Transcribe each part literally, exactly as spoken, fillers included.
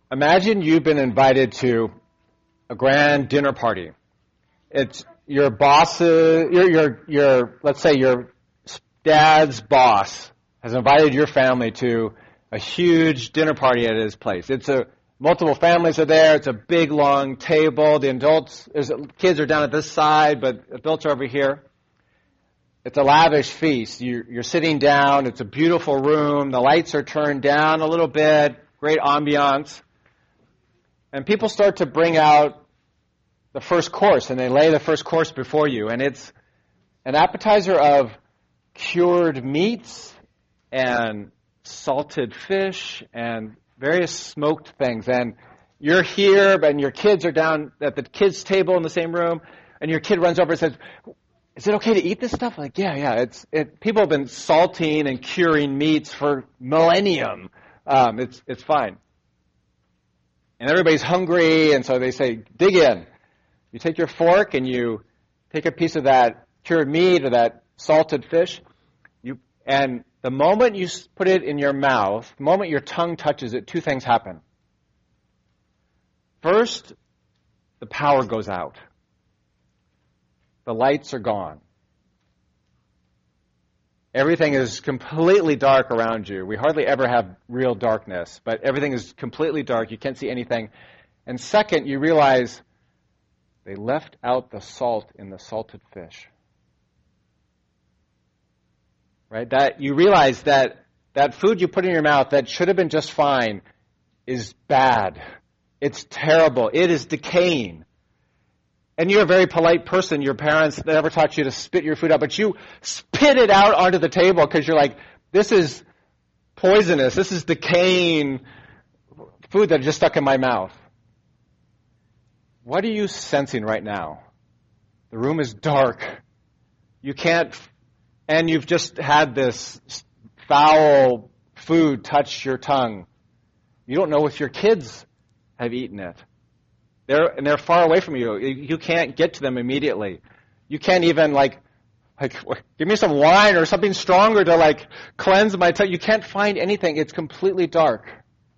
Imagine you've been invited to a grand dinner party. It's your boss's, your, your, your, let's say your dad's boss has invited your family to a huge dinner party at his place. It's a, multiple families are there. It's a big, long table. The adults, there's, kids are down at this side, but adults are over here. It's a lavish feast. You're, you're sitting down. It's a beautiful room. The lights are turned down a little bit. Great ambiance. And people start to bring out the first course, and they lay the first course before you. And it's an appetizer of cured meats and salted fish and various smoked things. And you're here, and your kids are down at the kids' table in the same room, and your kid runs over and says, "Is it okay to eat this stuff?" Like, yeah, yeah. It's it. People have been salting and curing meats for millennium. Um, it's it's fine. And everybody's hungry, and so they say, dig in. You take your fork and you take a piece of that cured meat or that salted fish, you and the moment you put it in your mouth, the moment your tongue touches it, two things happen. First, the power goes out. The lights are gone. Everything is completely dark around you. We hardly ever have real darkness, but everything is completely dark. You can't see anything. And second, you realize they left out the salt in the salted fish. Right? That you realize that that food you put in your mouth that should have been just fine is bad. It's terrible. It is decaying. And you're a very polite person. Your parents never taught you to spit your food out, but you spit it out onto the table because you're like, this is poisonous. This is decaying food that just stuck in my mouth. What are you sensing right now? The room is dark. You can't, and you've just had this foul food touch your tongue. You don't know if your kids have eaten it. They're, and they're far away from you. You can't get to them immediately. You can't even, like, like, give me some wine or something stronger to, like, cleanse my tongue. You can't find anything. It's completely dark.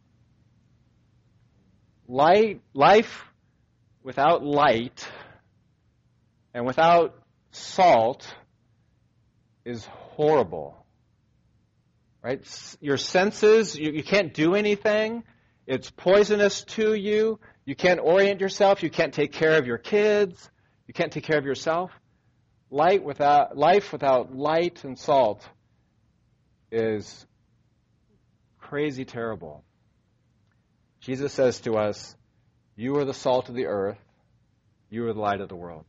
Light, life without light and without salt is horrible. Right? Your senses, you, you can't do anything. It's poisonous to you. You can't orient yourself. You can't take care of your kids. You can't take care of yourself. Light without life without light and salt is crazy terrible. Jesus says to us, "You are the salt of the earth. You are the light of the world."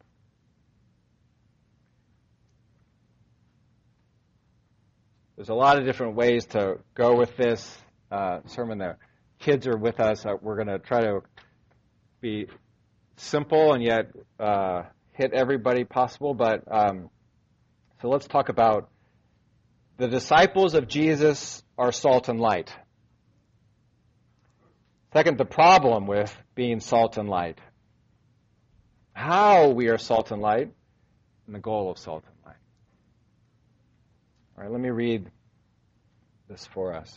There's a lot of different ways to go with this uh, sermon. There, kids are with us. Uh, we're going to try to be simple and yet uh, hit everybody possible. But um, so let's talk about the disciples of Jesus are salt and light. Second, the problem with being salt and light. How we are salt and light, and the goal of salt and light. All right, let me read this for us.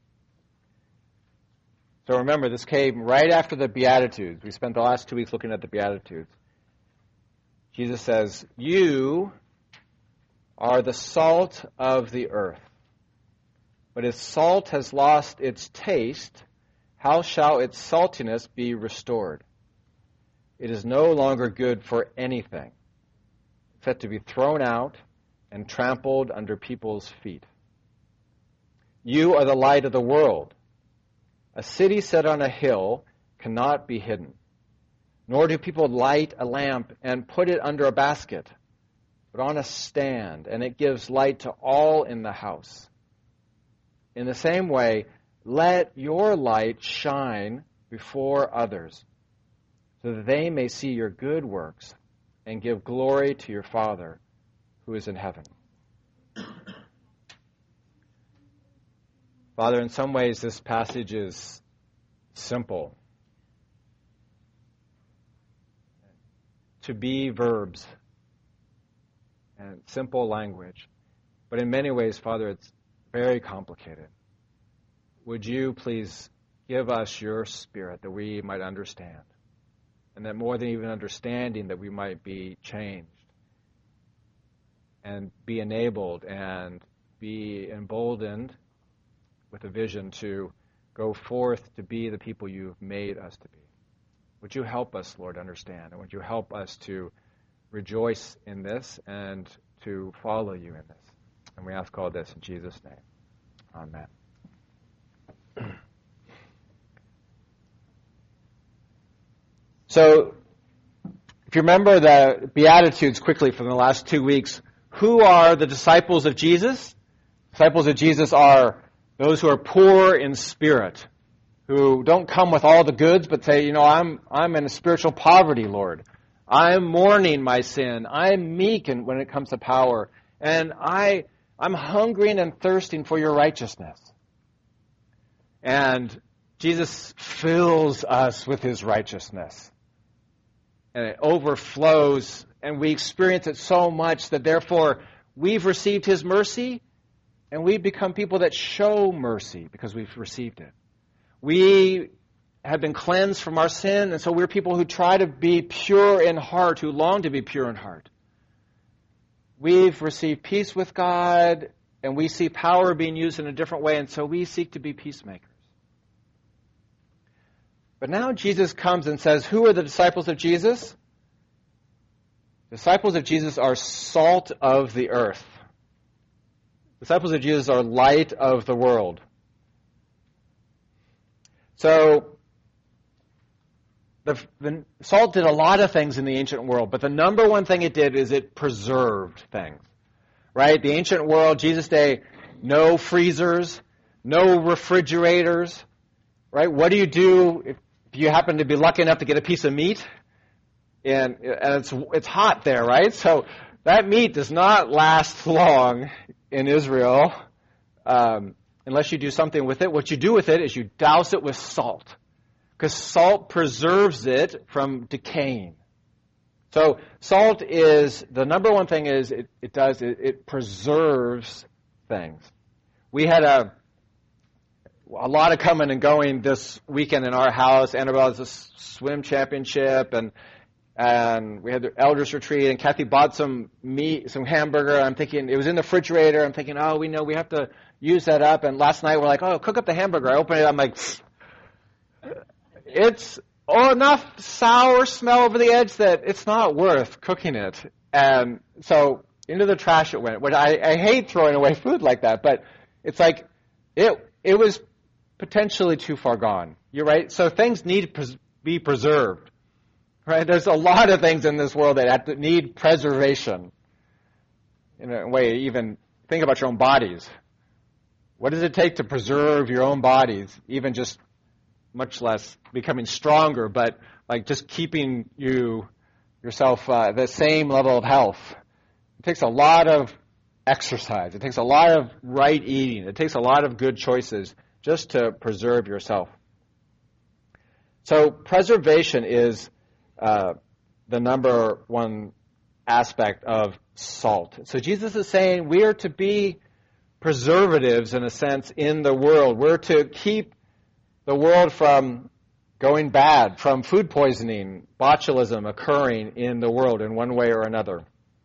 So remember, this came right after the Beatitudes. We spent the last two weeks looking at the Beatitudes. Jesus says, "You are the salt of the earth. But if salt has lost its taste, how shall its saltiness be restored? It is no longer good for anything, except to be thrown out and trampled under people's feet. You are the light of the world. A city set on a hill cannot be hidden. Nor do people light a lamp and put it under a basket, but on a stand, and it gives light to all in the house. In the same way, let your light shine before others, so that they may see your good works and give glory to your Father who is in heaven." Father, in some ways this passage is simple. To be verbs and simple language. But in many ways, Father, it's very complicated. Would you please give us your Spirit that we might understand. And that more than even understanding, that we might be changed and be enabled and be emboldened with a vision to go forth to be the people you've made us to be. Would you help us, Lord, understand? And would you help us to rejoice in this and to follow you in this? And we ask all this in Jesus' name. Amen. So, if you remember the Beatitudes quickly from the last two weeks, who are the disciples of Jesus? Disciples of Jesus are those who are poor in spirit, who don't come with all the goods, but say, you know, I'm I'm in a spiritual poverty, Lord. I'm mourning my sin. I'm meek in, when it comes to power. And I, I'm hungering and thirsting for your righteousness. And Jesus fills us with his righteousness. And it overflows, and we experience it so much that therefore we've received his mercy, and we become people that show mercy because we've received it. We have been cleansed from our sin, and so we're people who try to be pure in heart, who long to be pure in heart. We've received peace with God, and we see power being used in a different way, and so we seek to be peacemakers. But now Jesus comes and says, who are the disciples of Jesus? Disciples of Jesus are salt of the earth. Disciples of Jesus are light of the world. So, the, the salt did a lot of things in the ancient world, but the number one thing it did is it preserved things. Right? The ancient world, Jesus' day, no freezers, no refrigerators. Right? What do you do if you happen to be lucky enough to get a piece of meat, and, and it's it's hot there, right? So that meat does not last long in Israel um, unless you do something with it. What you do with it is you douse it with salt, because salt preserves it from decaying. So salt is, the number one thing is it, it does, it, it preserves things. We had a A lot of coming and going this weekend in our house. Annabelle has a swim championship, and and we had the elders retreat, and Kathy bought some meat, some hamburger. I'm thinking, it was in the refrigerator. I'm thinking, oh, we know we have to use that up. And last night we're like, oh, cook up the hamburger. I open it, I'm like, it's oh, enough sour smell over the edge that it's not worth cooking it. And so into the trash it went, which I, I hate throwing away food like that, but it's like, it it was potentially too far gone. You're right. So things need to pres- be preserved. Right? There's a lot of things in this world that have to need preservation. In a way, even think about your own bodies. What does it take to preserve your own bodies? Even just much less becoming stronger, but like just keeping you yourself uh, the same level of health. It takes a lot of exercise. It takes a lot of right eating. It takes a lot of good choices just to preserve yourself. So preservation is uh, the number one aspect of salt. So Jesus is saying we are to be preservatives, in a sense, in the world. We're to keep the world from going bad, from food poisoning, botulism occurring in the world in one way or another.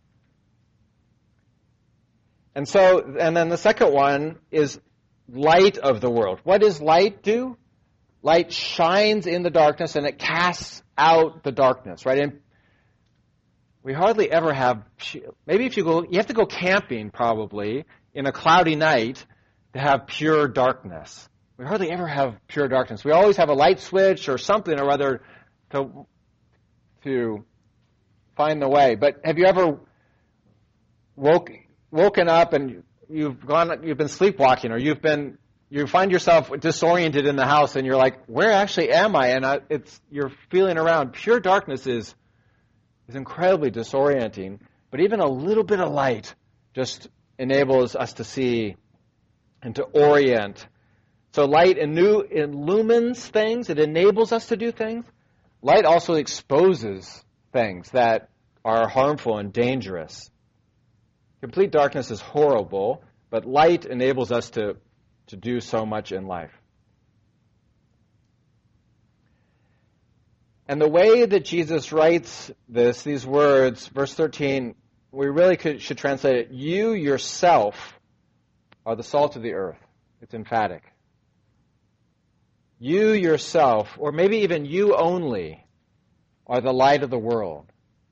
And so, and then the second one is light of the world. What does light do? Light shines in the darkness and it casts out the darkness, right? And we hardly ever have, maybe if you go, you have to go camping probably in a cloudy night to have pure darkness. We hardly ever have pure darkness. We always have a light switch or something or other to, to find the way. But have you ever woke, woken up and you've gone, you've been sleepwalking, or you've been, you find yourself disoriented in the house, and you're like, where actually am I? And I, it's, you're feeling around. Pure darkness is, is incredibly disorienting, but even a little bit of light just enables us to see and to orient. So light inu- illumines things. It enables us to do things. Light also exposes things that are harmful and dangerous. Complete darkness is horrible, but light enables us to, to do so much in life. And the way that Jesus writes this, these words, verse thirteen, we really could, should translate it, you yourself are the salt of the earth. It's emphatic. You yourself, or maybe even you only, are the light of the world.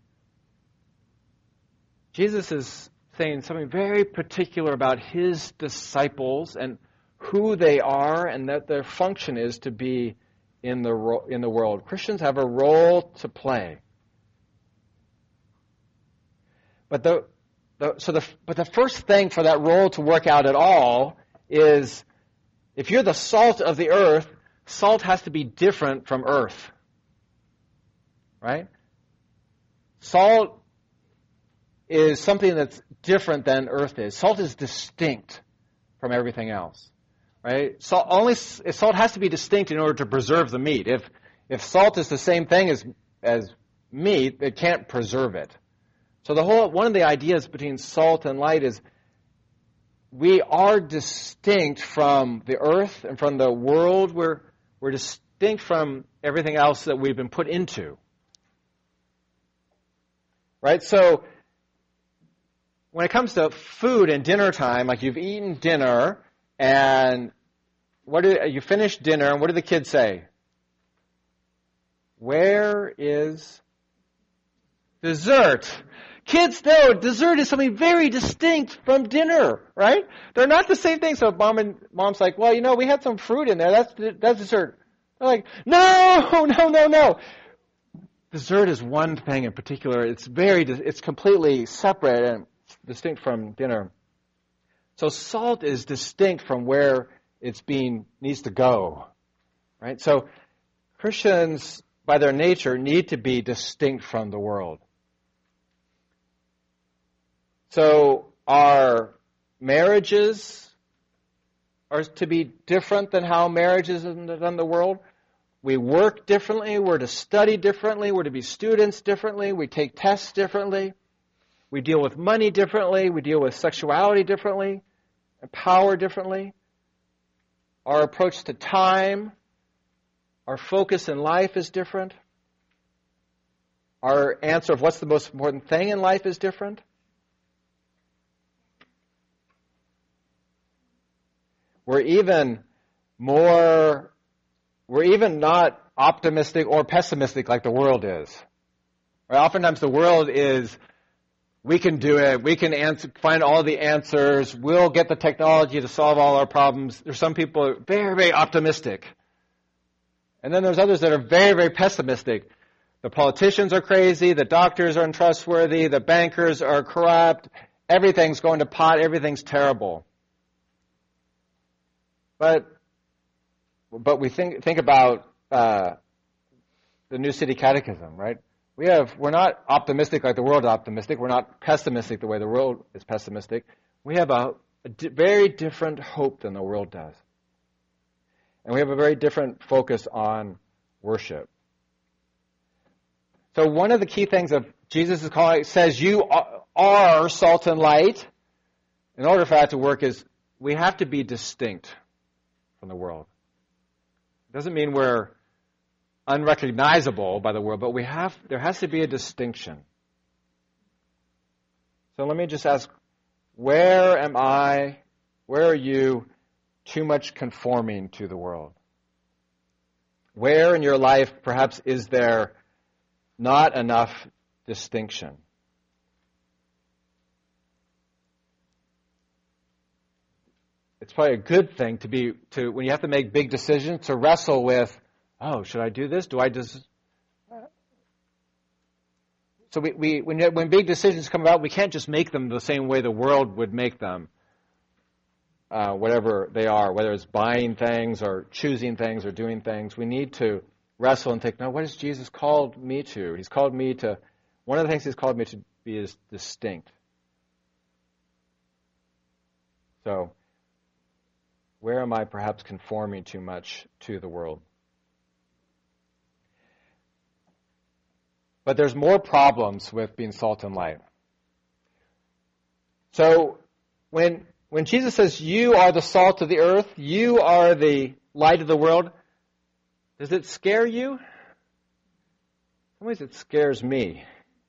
Jesus is saying something very particular about his disciples and who they are, and that their function is to be in the ro- in the world. Christians have a role to play. But the, the so the but the first thing for that role to work out at all is, if you're the salt of the earth, salt has to be different from earth. Right? Salt is something that's different than earth is. Salt is distinct from everything else. Right? Salt only salt has to be distinct in order to preserve the meat. If if salt is the same thing as as meat, it can't preserve it. So the whole one of the ideas between salt and light is we are distinct from the earth and from the world. We're we're distinct from everything else that we've been put into. Right? So when it comes to food and dinner time, like you've eaten dinner and what do you finish dinner and what do the kids say? Where is dessert? Kids know dessert is something very distinct from dinner, right? They're not the same thing. So mom and mom's like, well, you know, we had some fruit in there. That's that's dessert. They're like, no, no, no, no. Dessert is one thing in particular. It's very, it's completely separate and distinct from dinner. So salt is distinct from where it's being needs to go, right? So Christians, by their nature, need to be distinct from the world. So our marriages are to be different than how marriages are done in the world. We work differently. We're to study differently. We're to be students differently. We take tests differently. We deal with money differently. We deal with sexuality differently and power differently. Our approach to time, our focus in life is different. Our answer of what's the most important thing in life is different. We're even more, we're even not optimistic or pessimistic like the world is. Right? Oftentimes the world is, we can do it, we can answer, find all the answers, we'll get the technology to solve all our problems. There's some people who are very, very optimistic. And then there's others that are very, very pessimistic. The politicians are crazy, the doctors are untrustworthy, the bankers are corrupt, everything's going to pot, everything's terrible. But but we think think about uh, the New City Catechism, right? We have we're not optimistic like the world is optimistic. We're not pessimistic the way the world is pessimistic. We have a, a di- very different hope than the world does, and we have a very different focus on worship. So one of the key things of Jesus is calling says you are salt and light. In order for that to work, is we have to be distinct from the world. It doesn't mean we're unrecognizable by the world, but we have there has to be a distinction. So let me just ask, where am I, where are you too much conforming to the world? Where in your life perhaps is there not enough distinction? It's probably a good thing to be to when you have to make big decisions to wrestle with, oh, should I do this? Do I just? So we, we when when big decisions come about, we can't just make them the same way the world would make them, uh, whatever they are, whether it's buying things or choosing things or doing things. We need to wrestle and think, no, what has Jesus called me to? He's called me to. One of the things He's called me to be is distinct. So, where am I perhaps conforming too much to the world? But there's more problems with being salt and light. So when when Jesus says, you are the salt of the earth, you are the light of the world, does it scare you? some ways it scares me.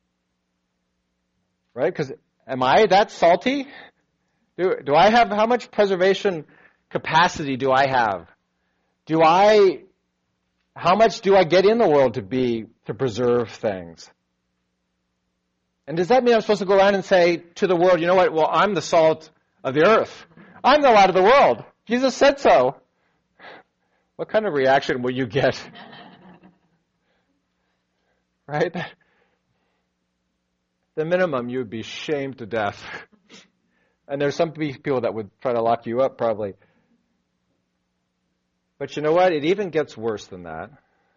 Right? Because am I that salty? Do, do I have, how much preservation capacity do I have? Do I, how much do I get in the world to be, to preserve things? And does that mean I'm supposed to go around and say to the world, you know what, well, I'm the salt of the earth. I'm the light of the world. Jesus said so. What kind of reaction will you get? Right? The minimum, you would be shamed to death. And there's some people that would try to lock you up, probably. But you know what? It even gets worse than that.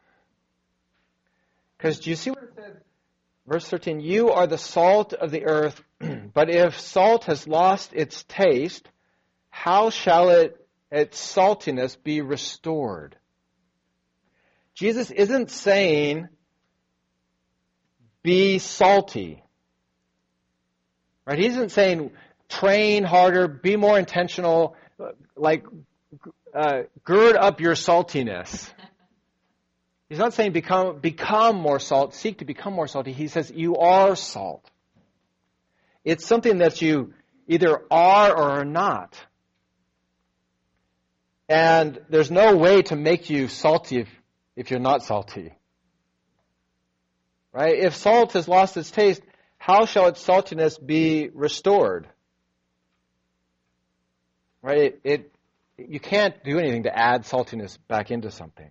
Because do you see what it says? Verse thirteen, you are the salt of the earth, but if salt has lost its taste, how shall it, its saltiness be restored? Jesus isn't saying, be salty. Right? He isn't saying, train harder, be more intentional, like, uh, gird up your saltiness. He's not saying become become more salt, seek to become more salty. He says you are salt. It's something that you either are or are not. And there's no way to make you salty if, if you're not salty. Right? If salt has lost its taste, how shall its saltiness be restored? Right? It, it you can't do anything to add saltiness back into something.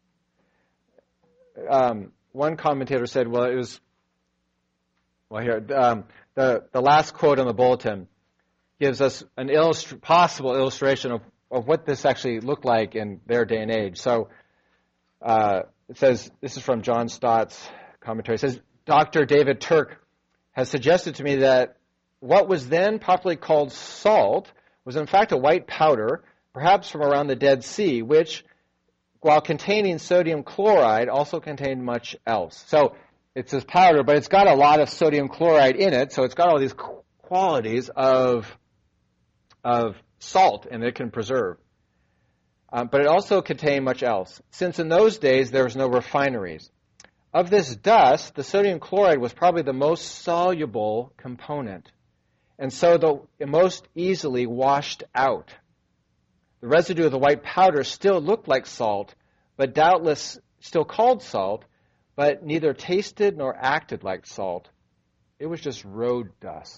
Um, one commentator said, well, it was, well, here, um, the, the last quote on the bulletin gives us an illustri- possible illustration of, of what this actually looked like in their day and age. So uh, it says, this is from John Stott's commentary. It says, Doctor David Turk has suggested to me that what was then popularly called salt was in fact a white powder, perhaps from around the Dead Sea, which, while containing sodium chloride, also contained much else. So it's this powder, but it's got a lot of sodium chloride in it, so it's got all these qualities of, of salt, and it can preserve. Um, but it also contained much else. Since in those days there was no refineries. Of this dust, the sodium chloride was probably the most soluble component, and so the most easily washed out. The residue of the white powder still looked like salt, but doubtless still called salt, but neither tasted nor acted like salt. It was just road dust.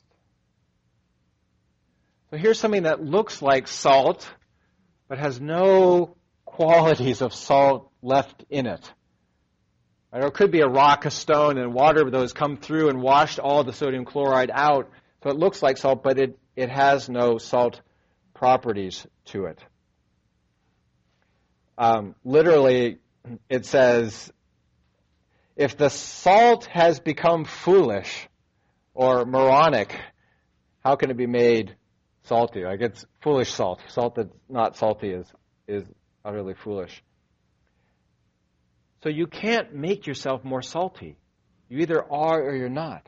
So here's something that looks like salt, but has no qualities of salt left in it. Or it could be a rock, a stone, and water that has come through and washed all the sodium chloride out. So it looks like salt, but it, it has no salt properties to it. Um, literally, it says, if the salt has become foolish or moronic, how can it be made salty? Like it's foolish salt. Salt that's not salty is, is utterly foolish. So you can't make yourself more salty. You either are or you're not.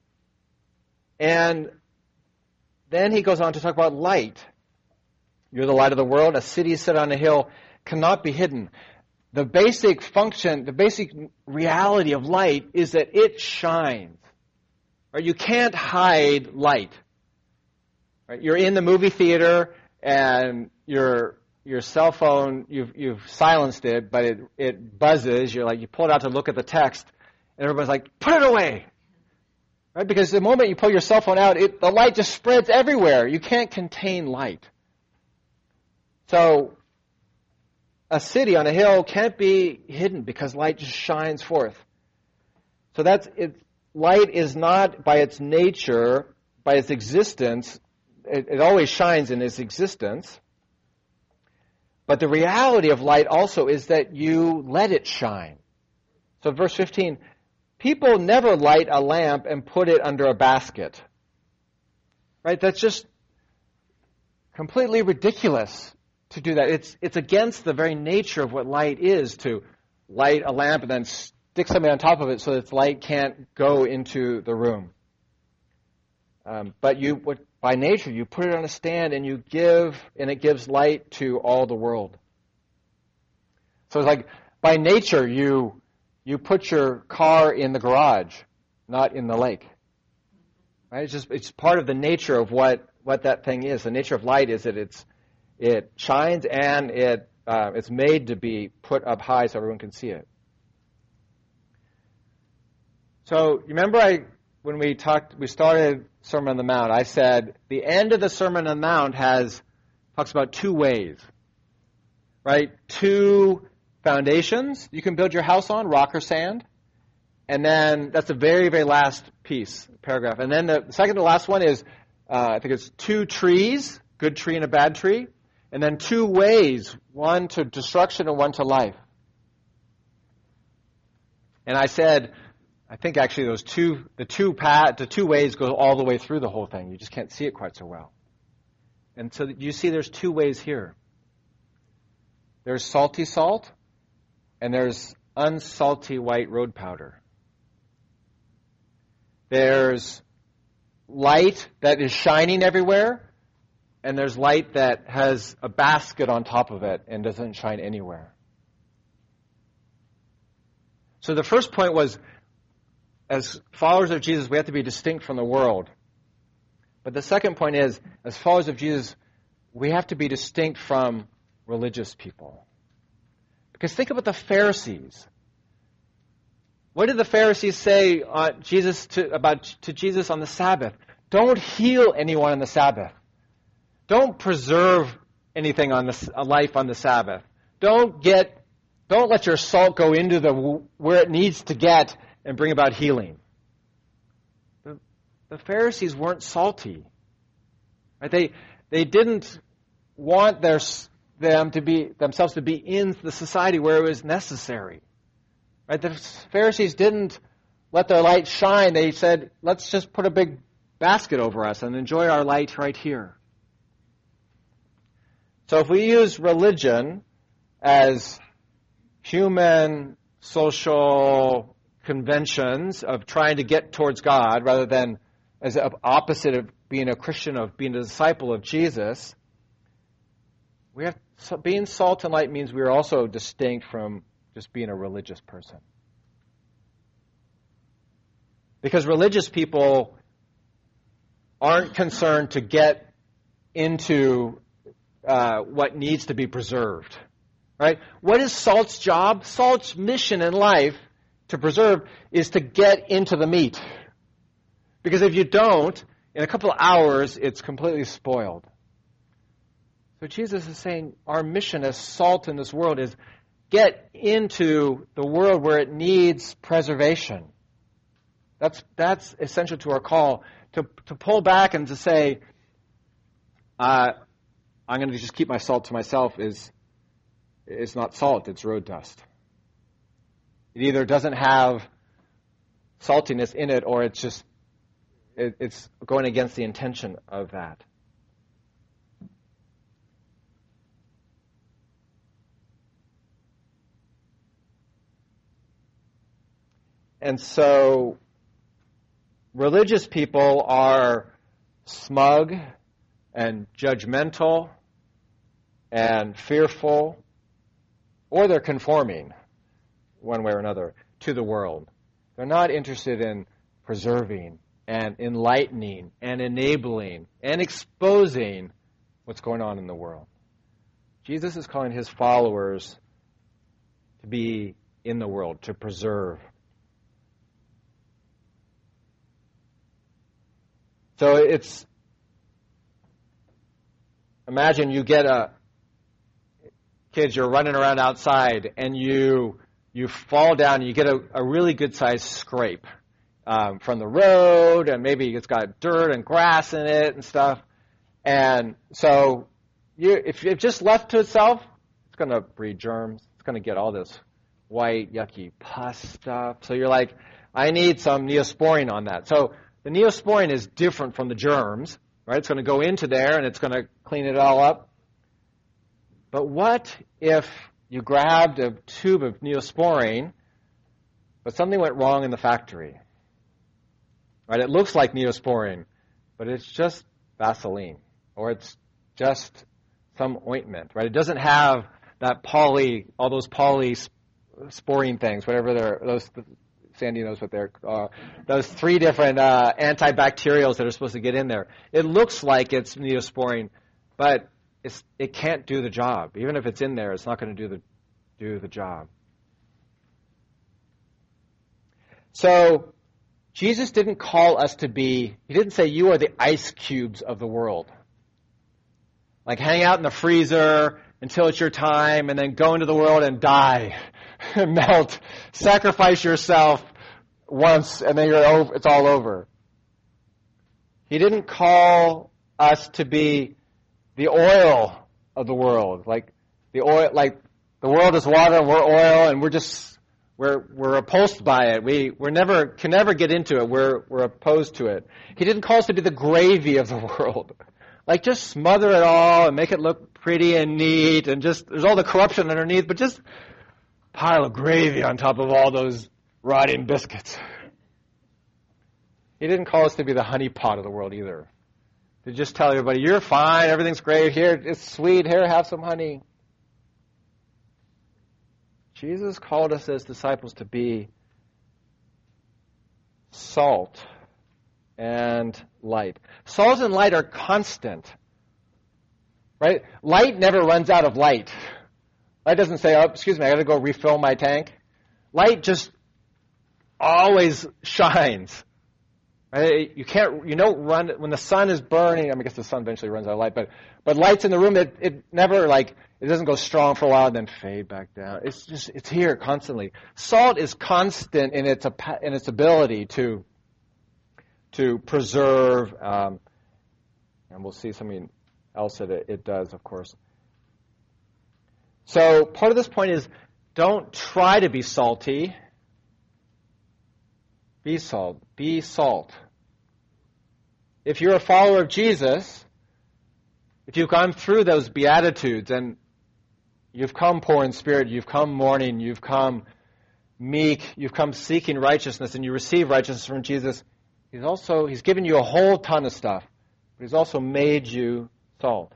And then he goes on to talk about light. You're the light of the world. A city set on a hill cannot be hidden. The basic function, the basic reality of light is that it shines. Right? You can't hide light. Right? You're in the movie theater and your your cell phone, you've you've silenced it, but it, it buzzes. You're like you pull it out to look at the text, and everybody's like, put it away. Right? Because the moment you pull your cell phone out, it, the light just spreads everywhere. You can't contain light. So a city on a hill can't be hidden because light just shines forth. So that's it. Light is not by its nature, by its existence, it, it always shines in its existence. But the reality of light also is that you let it shine. So verse fifteen, people never light a lamp and put it under a basket. Right? That's just completely ridiculous to do that. It's it's against the very nature of what light is, to light a lamp and then stick something on top of it so that light can't go into the room. Um, but you, what, by nature, you put it on a stand and you give, and it gives light to all the world. So it's like, by nature, you you put your car in the garage, not in the lake. Right? It's just it's part of the nature of what, what that thing is. The nature of light is that it's it shines and it uh, it's made to be put up high so everyone can see it. So remember, I when we talked, we started Sermon on the Mount. I said the end of the Sermon on the Mount has talks about two ways, right? Two foundations you can build your house on, rock or sand. And then that's the very, very last piece, paragraph. And then the second to last one is, uh, I think it's two trees, good tree and a bad tree. And then two ways, one to destruction and one to life. And I said, I think actually those two, the two path, the two ways go all the way through the whole thing. You just can't see it quite so well. And so you see there's two ways here. There's salty salt, and there's unsalty white road powder. There's light that is shining everywhere, and there's light that has a basket on top of it and doesn't shine anywhere. So the first point was, as followers of Jesus, we have to be distinct from the world. But the second point is, as followers of Jesus, we have to be distinct from religious people. Because think about the Pharisees. What did the Pharisees say uh, Jesus to, about to Jesus on the Sabbath? Don't heal anyone on the Sabbath. Don't preserve anything on the uh, life on the Sabbath. Don't get, don't let your salt go into the where it needs to get and bring about healing. The, the Pharisees weren't salty. Right? They they didn't want their them to be themselves to be in the society where it was necessary. Right? The Pharisees didn't let their light shine. They said, let's just put a big basket over us and enjoy our light right here. So if we use religion as human social conventions of trying to get towards God rather than as an opposite of being a Christian, of being a disciple of Jesus, we have so being salt and light means we are also distinct from just being a religious person. Because religious people aren't concerned to get into uh, what needs to be preserved. Right? What is salt's job? Salt's mission in life to preserve is to get into the meat. Because if you don't, in a couple of hours, it's completely spoiled. So Jesus is saying our mission as salt in this world is get into the world where it needs preservation. That's that's essential to our call, to, to pull back and to say, uh, I'm going to just keep my salt to myself is it's not salt, it's road dust. It either doesn't have saltiness in it or it's just it, it's going against the intention of that. And so religious people are smug and judgmental and fearful, or they're conforming one way or another to the world. They're not interested in preserving and enlightening and enabling and exposing what's going on in the world. Jesus is calling his followers to be in the world, to preserve. So it's, imagine you get a, kids, you're running around outside and you you fall down and you get a, a really good sized scrape um, from the road, and maybe it's got dirt and grass in it and stuff. And so you, if it's just left to itself, it's going to breed germs. It's going to get all this white, yucky pus stuff. So you're like, I need some Neosporin on that. So the Neosporin is different from the germs, right? It's going to go into there and it's going to clean it all up. But what if you grabbed a tube of Neosporin, but something went wrong in the factory? Right? It looks like Neosporin, but it's just Vaseline, or it's just some ointment, right? It doesn't have that poly, all those poly sporine things, whatever they're, those, Sandy knows what they're, uh, those three different uh, antibacterials that are supposed to get in there. It looks like it's Neosporin, but it's, it can't do the job. Even if it's in there, it's not going to do the do the job. So Jesus didn't call us to be, he didn't say you are the ice cubes of the world. Like hang out in the freezer until it's your time and then go into the world and die, melt, sacrifice yourself once and then you're over, it's all over. He didn't call us to be the oil of the world. Like the oil, like the world is water and we're oil and we're just We're we're repulsed by it. We we're never can never get into it. We're we're opposed to it. He didn't call us to be the gravy of the world. Like just smother it all and make it look pretty and neat and just there's all the corruption underneath, but just pile of gravy on top of all those rotting biscuits. He didn't call us to be the honey pot of the world either. To just tell everybody, you're fine, everything's great, here, it's sweet, here, have some honey. Jesus called us as disciples to be salt and light. Salt and light are constant, right? Light never runs out of light. Light doesn't say, oh, excuse me, I got to go refill my tank. Light just always shines. Right? You can't, you don't run, when the sun is burning, I mean, I guess the sun eventually runs out of light, but, but light's in the room, it, it never like, it doesn't go strong for a while and then fade back down. It's just, it's here constantly. Salt is constant in its, in its ability to, to preserve, um, and we'll see something else that it, it does, of course. So part of this point is, don't try to be salty. Be salt. Be salt. If you're a follower of Jesus, if you've gone through those Beatitudes and you've come poor in spirit, you've come mourning, you've come meek, you've come seeking righteousness, and you receive righteousness from Jesus, He's also, He's given you a whole ton of stuff, but He's also made you salt.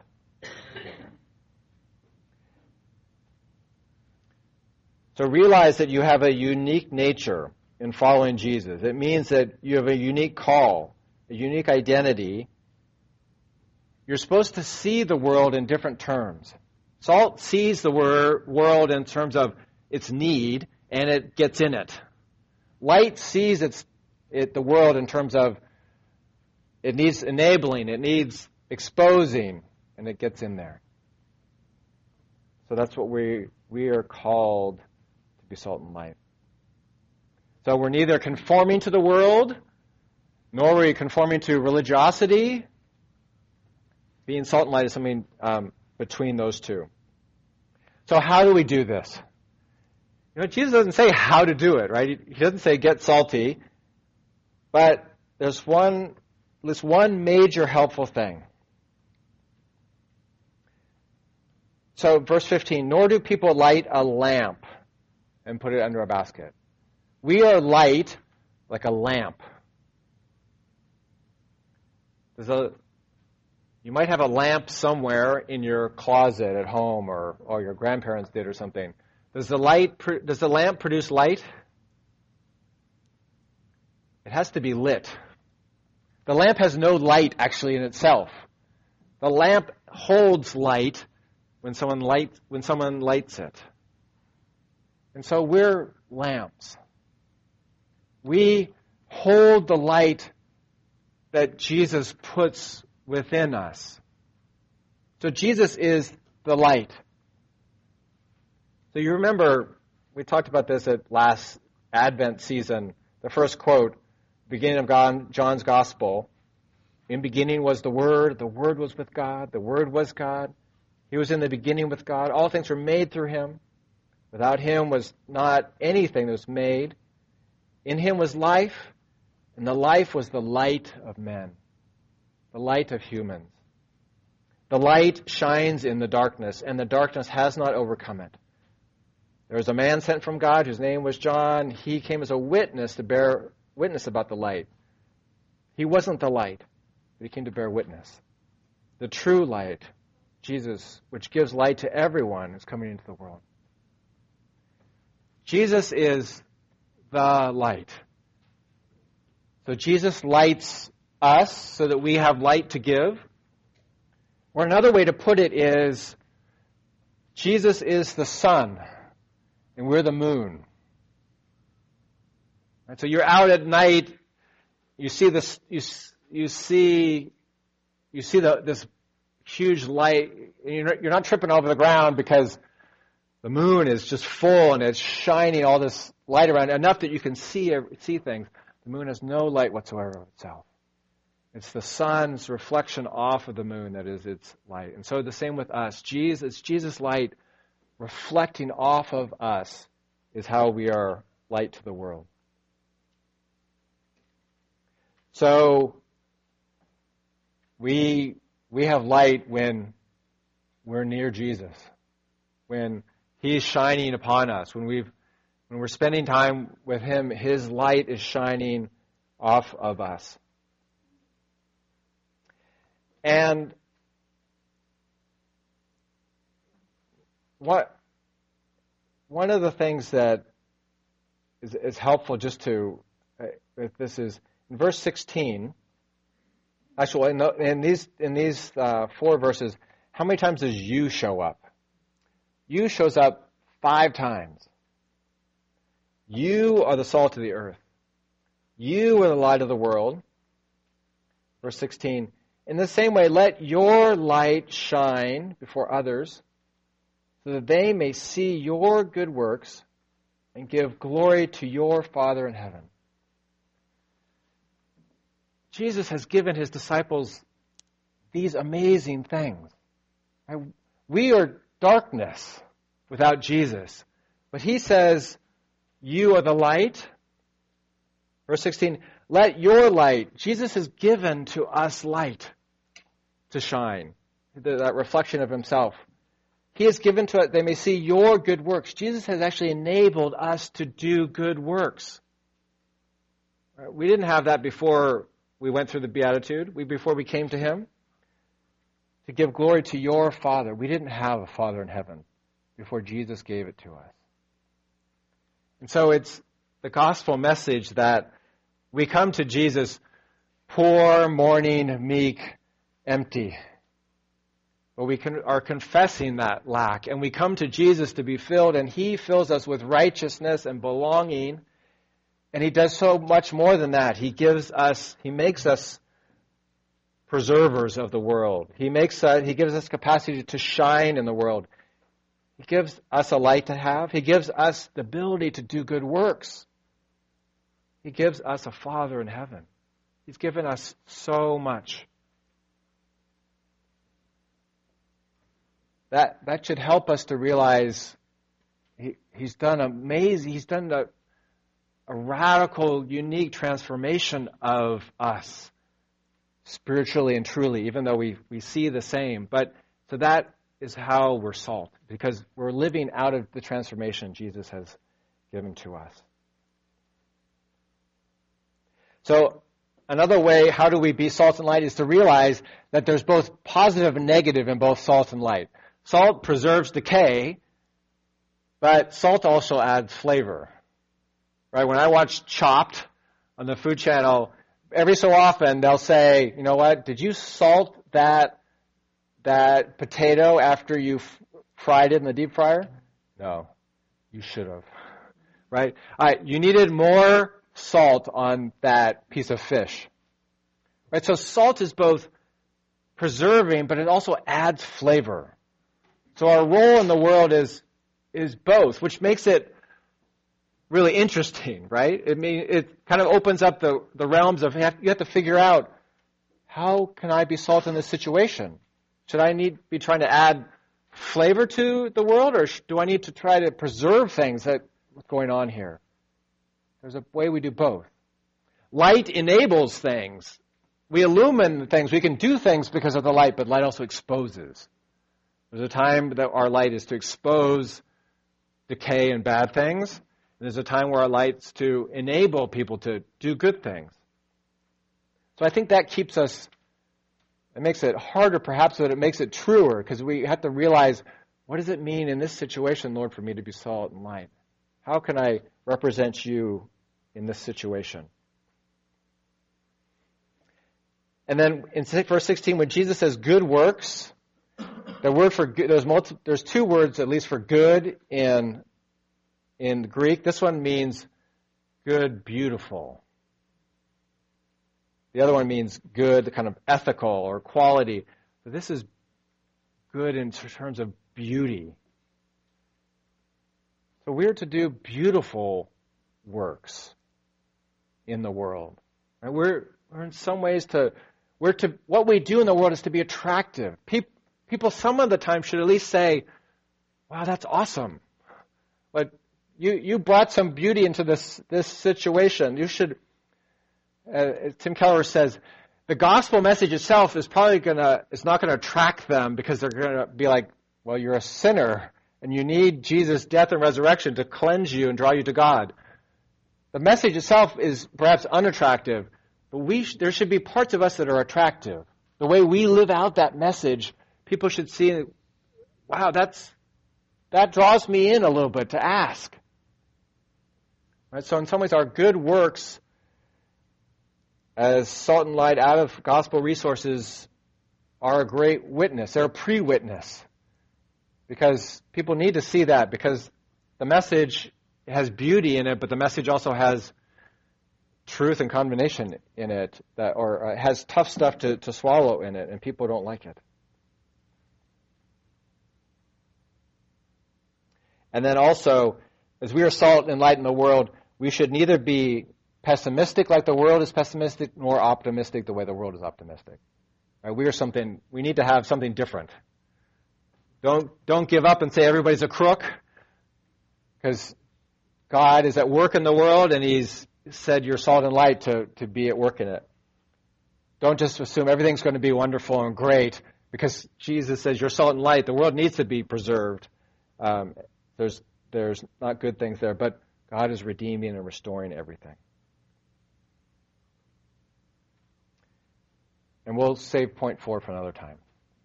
So realize that you have a unique nature in following Jesus. It means that you have a unique call, a unique identity. You're supposed to see the world in different terms. Salt sees the wor- world in terms of its need, and it gets in it. Light sees its, it, the world in terms of it needs enabling, it needs exposing, and it gets in there. So that's what we we are called to be salt and light. So we're neither conforming to the world, nor are we conforming to religiosity. Being salt and light is something um, between those two. So how do we do this? You know, Jesus doesn't say how to do it, right? He doesn't say get salty. But there's one, there's one major helpful thing. So verse fifteen, nor do people light a lamp and put it under a basket. We are light like a lamp. There's a, you might have a lamp somewhere in your closet at home, or, or your grandparents did or something. Does the light? Does the lamp produce light? It has to be lit. The lamp has no light actually in itself. The lamp holds light when someone light when someone lights it. And so we're lamps. We hold the light that Jesus puts within us. So Jesus is the light. So you remember, we talked about this at last Advent season, the first quote, beginning of God, John's Gospel. In beginning was the Word, the Word was with God, the Word was God. He was in the beginning with God. All things were made through Him. Without Him was not anything that was made. In Him was life, and the life was the light of men, the light of humans. The light shines in the darkness, and the darkness has not overcome it. There was a man sent from God whose name was John. He came as a witness to bear witness about the light. He wasn't the light, but He came to bear witness. The true light, Jesus, which gives light to everyone, is coming into the world. Jesus is the light. So Jesus lights us so that we have light to give. Or another way to put it is, Jesus is the sun, and we're the moon. Right, so you're out at night, you see this, you you see, you see the, this huge light. And you're, you're not tripping over the ground because the moon is just full and it's shining all this light around enough that you can see see things. The moon has no light whatsoever of itself. It's the sun's reflection off of the moon that is its light. And so the same with us. Jesus, Jesus' light reflecting off of us is how we are light to the world. So we we have light when we're near Jesus, when He's shining upon us, when we've when we're spending time with Him, His light is shining off of us. And what one of the things that is, is helpful just to, uh, if this is in verse sixteen. Actually, in, the, in these in these uh, four verses, how many times does "you" show up? "You" shows up five times. You are the salt of the earth. You are the light of the world. Verse sixteen. In the same way, let your light shine before others, so that they may see your good works and give glory to your Father in heaven. Jesus has given His disciples these amazing things. We are darkness without Jesus. But He says, you are the light. Verse sixteen, let your light, Jesus has given to us light to shine, that reflection of Himself. He has given to us, they may see your good works. Jesus has actually enabled us to do good works. We didn't have that before we went through the Beatitude, we, before we came to Him. To give glory to your Father. We didn't have a Father in heaven before Jesus gave it to us. And so it's the gospel message that we come to Jesus poor, mourning, meek, empty. But we can, are confessing that lack. And we come to Jesus to be filled, and He fills us with righteousness and belonging. And He does so much more than that. He gives us, He makes us preservers of the world. He makes us, He gives us capacity to shine in the world. He gives us a light to have. He gives us the ability to do good works. He gives us a Father in heaven. He's given us so much. That that should help us to realize he, He's done amazing, He's done a, a radical, unique transformation of us, spiritually and truly, even though we, we see the same. But so that is how we're salt, because we're living out of the transformation Jesus has given to us. So another way, how do we be salt and light, is to realize that there's both positive and negative in both salt and light. Salt preserves decay, but salt also adds flavor. Right? When I watch Chopped on the Food Channel, every so often they'll say, you know what, did you salt that that potato after you f- fried it in the deep fryer? No, you should have. Right? All right, you needed more salt on that piece of fish. Right? So salt is both preserving, but it also adds flavor. So our role in the world is is both, which makes it really interesting, right? It mean it kind of opens up the, the realms of you have, you have to figure out, how can I be salt in this situation? Should I need be trying to add flavor to the world, or do I need to try to preserve things that what's going on here? There's a way we do both. Light enables things. We illumine things. We can do things because of the light, but light also exposes. There's a time that our light is to expose decay and bad things. And there's a time where our light's to enable people to do good things. So I think that keeps us, it makes it harder perhaps, but it makes it truer, because we have to realize, what does it mean in this situation, Lord, for me to be salt and light? How can I represent you in this situation? And then in verse sixteen, when Jesus says good works, the word for good, there's multi, there's two words at least for good in in Greek. This one means good, beautiful. The other one means good, kind of ethical or quality. But this is good in terms of beauty. So we're to do beautiful works in the world. And we're, we're in some ways to, we're to, what we do in the world is to be attractive. People, people some of the time should at least say, wow, that's awesome. But you, you brought some beauty into this, this situation. You should, uh, Tim Keller says, the gospel message itself is probably gonna, it's not gonna attract them because they're gonna be like, well, you're a sinner and you need Jesus' death and resurrection to cleanse you and draw you to God. The message itself is perhaps unattractive, but we sh- there should be parts of us that are attractive. The way we live out that message, people should see, wow, that's that draws me in a little bit to ask. Right? So in some ways, our good works as salt and light out of gospel resources are a great witness. They're a pre-witness. Because people need to see that, because the message has beauty in it, but the message also has truth and condemnation in it, that, or uh, has tough stuff to, to swallow in it, and people don't like it. And then also, as we are salt and light in the world, we should neither be pessimistic like the world is pessimistic, nor optimistic the way the world is optimistic. Right? We are something. We need to have something different. Don't don't give up and say everybody's a crook, because God is at work in the world, and He's said you're salt and light to, to be at work in it. Don't just assume everything's going to be wonderful and great, because Jesus says you're salt and light. The world needs to be preserved. Um, there's there's not good things there, but God is redeeming and restoring everything. And we'll save point four for another time.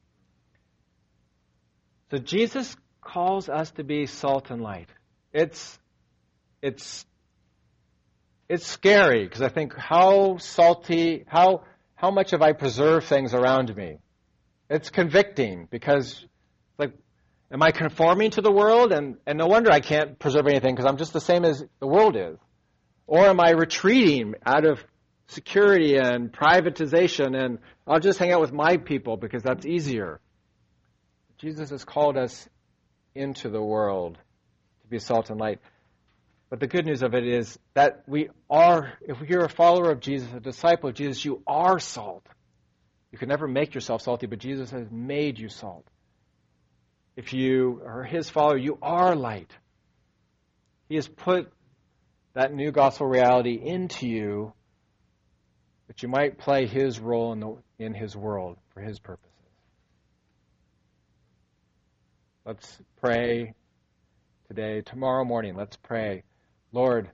So Jesus calls us to be salt and light. It's it's it's scary, because I think how salty, how how much have I preserved things around me? It's convicting, because like, am I conforming to the world? And, and no wonder I can't preserve anything, because I'm just the same as the world is. Or am I retreating out of security and privatization, and I'll just hang out with my people because that's easier? Jesus has called us into the world to be salt and light. But the good news of it is that we are, if you're a follower of Jesus, a disciple of Jesus, you are salt. You can never make yourself salty, but Jesus has made you salt. If you are His follower, you are light. He has put that new gospel reality into you, that you might play His role in, the, in His world for His purposes. Let's pray today. Tomorrow morning, let's pray. Lord,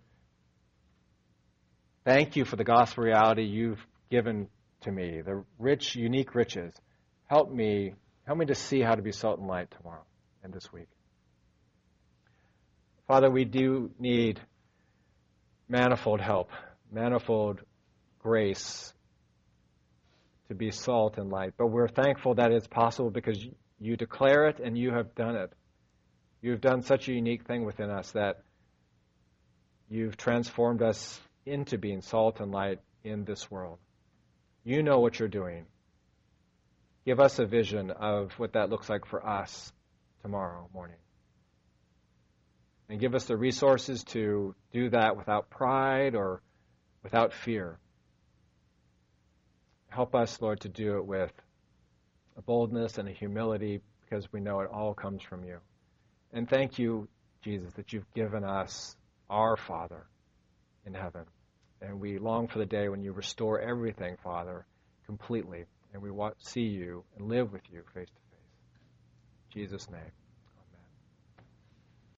thank you for the gospel reality you've given to me, the rich, unique riches. Help me, help me to see how to be salt and light tomorrow and this week. Father, we do need manifold help, manifold grace to be salt and light. But we're thankful that it's possible, because you declare it and you have done it. You've done such a unique thing within us that you've transformed us into being salt and light in this world. You know what you're doing. Give us a vision of what that looks like for us tomorrow morning. And give us the resources to do that without pride or without fear. Help us, Lord, to do it with a boldness and a humility, because we know it all comes from you. And thank you, Jesus, that you've given us our Father in heaven. And we long for the day when you restore everything, Father, completely. And we want to see you and live with you face to face. In Jesus' name.